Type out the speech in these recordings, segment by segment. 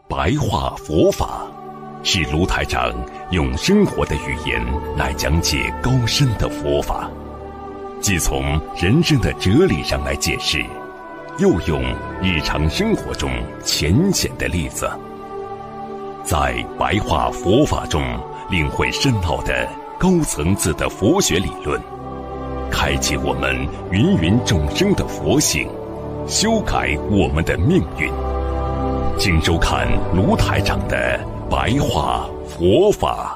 白话佛法，是卢台长用生活的语言来讲解高深的佛法，既从人生的哲理上来解释，又用日常生活中浅显的例子，在白话佛法中领会深奥的高层次的佛学理论，开启我们芸芸众生的佛性，修改我们的命运。请收看卢台长的白话佛法。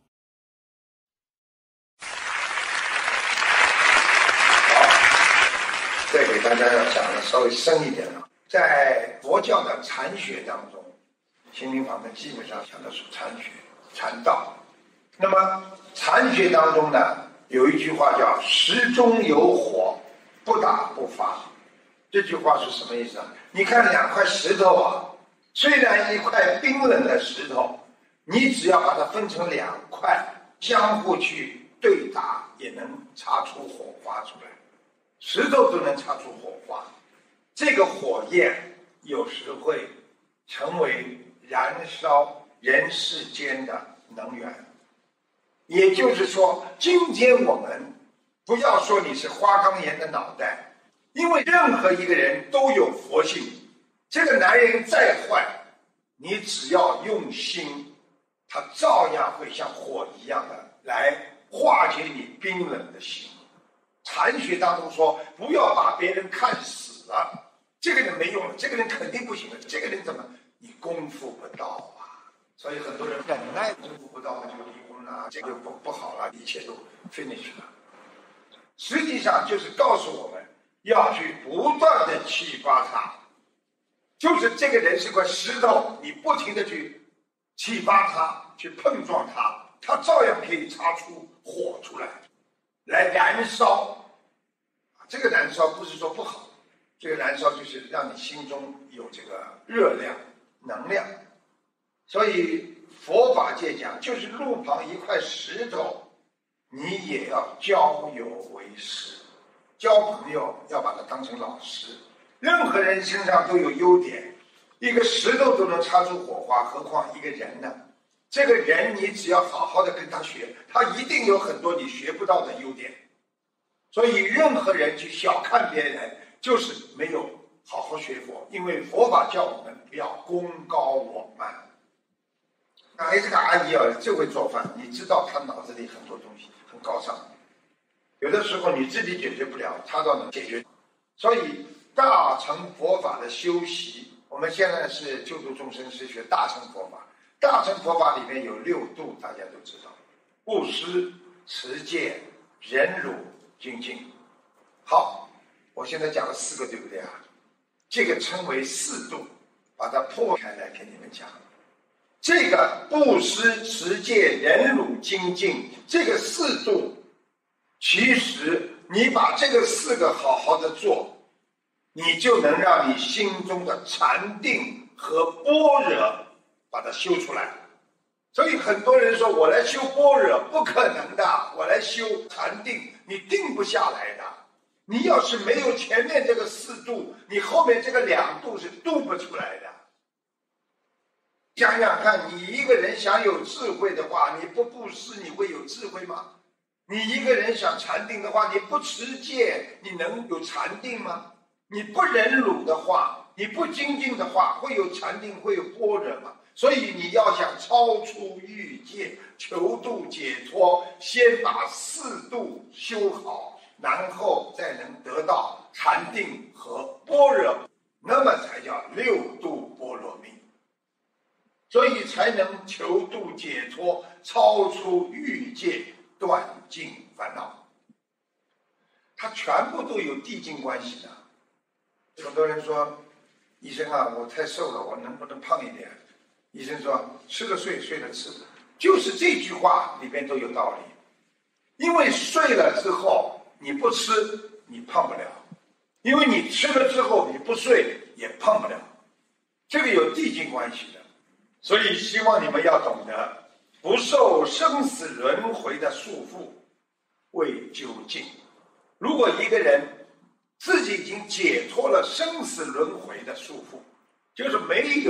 再给大家要讲的稍微深一点了。在佛教的禅学当中，心灵法门基本上讲的是禅学、禅道。那么禅学当中呢，有一句话叫石中有火，不打不发。这句话是什么意思啊？你看两块石头啊，虽然一块冰冷的石头，你只要把它分成两块，相互去对打，也能擦出火花出来。石头都能擦出火花，这个火焰有时会成为燃烧人世间的能源。也就是说，今天我们不要说你是花岗岩的脑袋，因为任何一个人都有佛性。这个男人再坏，你只要用心，他照样会像火一样的来化解你冰冷的心。禅学当中说，不要把别人看死了，这个人没用了，这个人肯定不行了，这个人怎么你功夫不到啊？所以很多人忍耐功夫不到就离婚了，这个不好了，一切都 finish 了。实际上就是告诉我们要去不断的启发他，就是这个人是块石头，你不停的去启发他，去碰撞他，他照样可以擦出火出来，来燃烧。这个燃烧不是说不好，这个燃烧就是让你心中有这个热量、能量。所以佛法界讲，就是路旁一块石头，你也要交友为师，交朋友要把它当成老师。任何人身上都有优点，一个石头都能擦出火花，何况一个人呢？这个人你只要好好的跟他学，他一定有很多你学不到的优点。所以任何人去小看别人，就是没有好好学佛，因为佛法叫我们不要功高我慢。这个阿姨啊，就会做饭，你知道她脑子里很多东西很高尚，有的时候你自己解决不了，她倒能解决。所以大乘佛法的修习，我们现在是救度众生，是学大乘佛法。大乘佛法里面有6度，大家都知道：布施、持戒、忍辱、精进。好，我现在讲了4个，对不对啊？这个称为4度，把它破开来给你们讲。这个布施、持戒、忍辱、精进，这个4度，其实你把这个4个好好的做，你就能让你心中的禅定和般若把它修出来。所以很多人说我来修般若，不可能的，我来修禅定，你定不下来的。你要是没有前面这个4度，你后面这个2度是度不出来的。想想看，你一个人想有智慧的话，你不布施你会有智慧吗？你一个人想禅定的话，你不持戒你能有禅定吗？你不忍辱的话，你不精进的话，会有禅定会有般若吗？所以你要想超出欲界，求度解脱，先把4度修好，然后再能得到禅定和般若，那么才叫6度波罗蜜。所以才能求度解脱，超出欲界，断尽烦恼。它全部都有递进关系的。很多人说，医生啊，我太瘦了，我能不能胖一点？医生说，吃了睡，睡了吃。就是这句话里边都有道理。因为睡了之后你不吃，你胖不了；因为你吃了之后你不睡，也胖不了。这个有递进关系的。所以希望你们要懂得，不受生死轮回的束缚，为究竟。如果一个人自己已经解脱了生死轮回的束缚，就是没有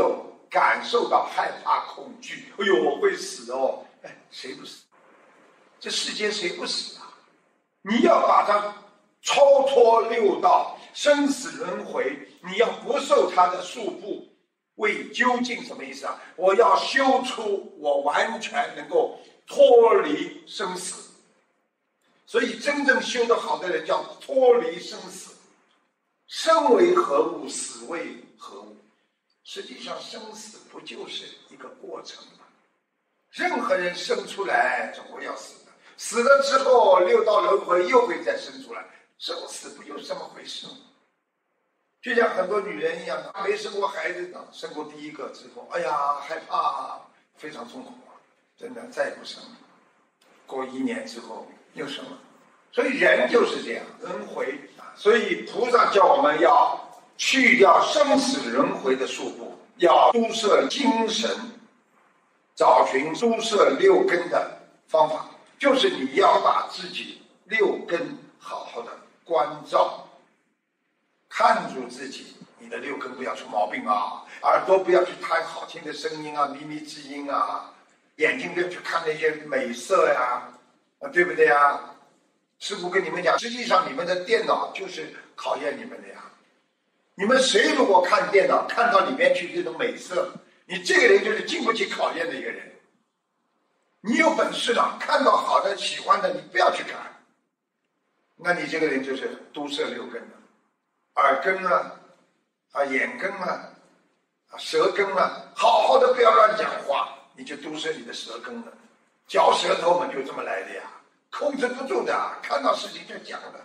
感受到害怕、恐惧。哎呦，我会死哦！哎，谁不死？这世间谁不死啊？你要把它超脱六道生死轮回，你要不受它的束缚。为究竟什么意思啊？我要修出我完全能够脱离生死。所以真正修得好的人叫脱离生死。生为何物，死为何物？实际上生死不就是一个过程吗？任何人生出来总会要死的，死了之后六道轮回又会再生出来，生死不就是这么回事吗？就像很多女人一样，没生过孩子的，生过第一个之后，哎呀害怕，非常痛苦啊，真的再也不生了。过1年之后又生了。所以人就是这样轮回啊，所以菩萨叫我们要去掉生死轮回的束缚，要都摄精神，找寻都摄六根的方法，就是你要把自己六根好好的关照，看住自己，你的六根不要出毛病啊，耳朵不要去贪好听的声音啊、靡靡之音啊，眼睛不要去看那些美色呀，对不对呀？师父跟你们讲，实际上你们的电脑就是考验你们的呀。你们谁如果看电脑看到里面去这种美色，你这个人就是经不起考验的一个人。你有本事了，看到好的喜欢的你不要去看，那你这个人就是都摄六根了，耳根啊、眼根啊、舌根啊，好好的不要乱讲话，你就都摄你的舌根了。嚼舌头嘛就这么来的呀，控制不住的，看到事情就讲的。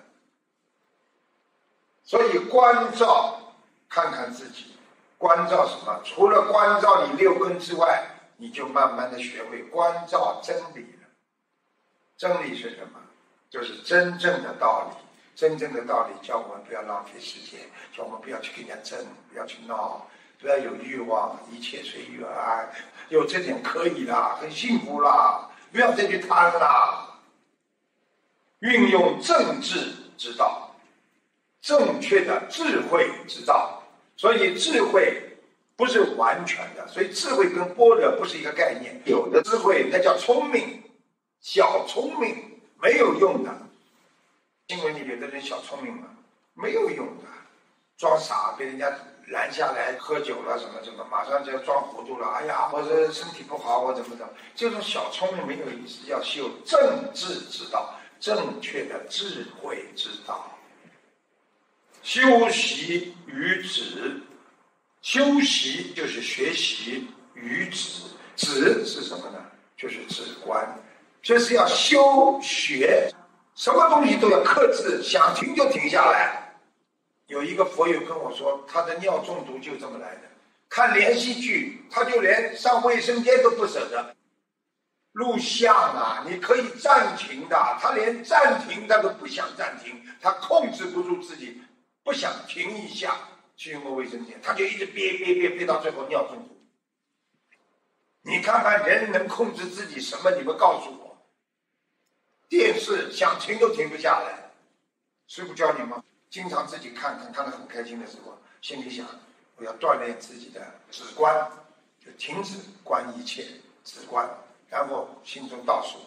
所以关照，看看自己，关照什么？除了关照你六根之外，你就慢慢的学会关照真理了。真理是什么？就是真正的道理。真正的道理叫我们不要浪费时间，叫我们不要去跟人家争，不要去闹，不要有欲望，一切随遇而安，有这点可以啦，很幸福啦，不要再去贪啦。运用正智之道，正确的智慧之道。所以智慧不是完全的，所以智慧跟般若不是一个概念。有的智慧那叫聪明，小聪明没有用的。新闻里有的人小聪明嘛，没有用的，装傻被人家拦下来喝酒了什么什么，马上就要装糊涂了。哎呀，我这身体不好，我怎么的？这种小聪明没有意思，要修正智之道，正确的智慧之道。修习于止，修习就是学习，于止，止是什么呢？就是止观，就是要修学，什么东西都要克制，想停就停下来。有一个佛友跟我说，他的尿中毒就这么来的，看连续剧他就连上卫生间都不舍得。录像啊，你可以暂停的，他连暂停他都不想暂停，他控制不住自己，不想停一下去用个卫生间，他就一直憋到最后尿中毒。你看看人能控制自己什么？你们告诉我。电视想停都停不下来，师父教你吗？经常自己看得很开心的时候，心里想我要锻炼自己的止观，就停止观一切，止观，然后心中倒数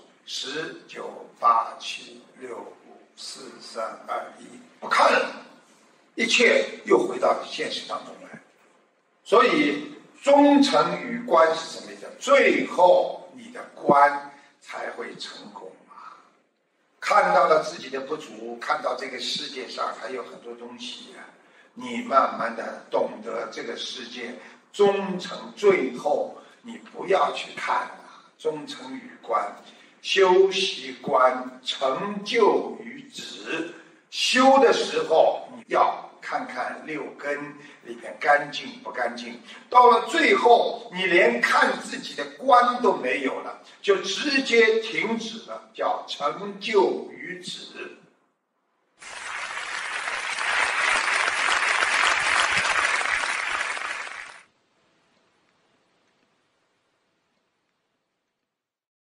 10、9、8、7、6、5、4、3、2、1，不看了，一切又回到现实当中来。所以忠诚于观是什么意思？最后你的观才会成功啊！看到了自己的不足，看到这个世界上还有很多东西啊，你慢慢的懂得这个世界忠诚，最后你不要去看啊，忠诚于观，修习观，成就于止。修的时候你要看看六根里面干净不干净，到了最后你连看自己的观都没有了，就直接停止了，叫成就于止。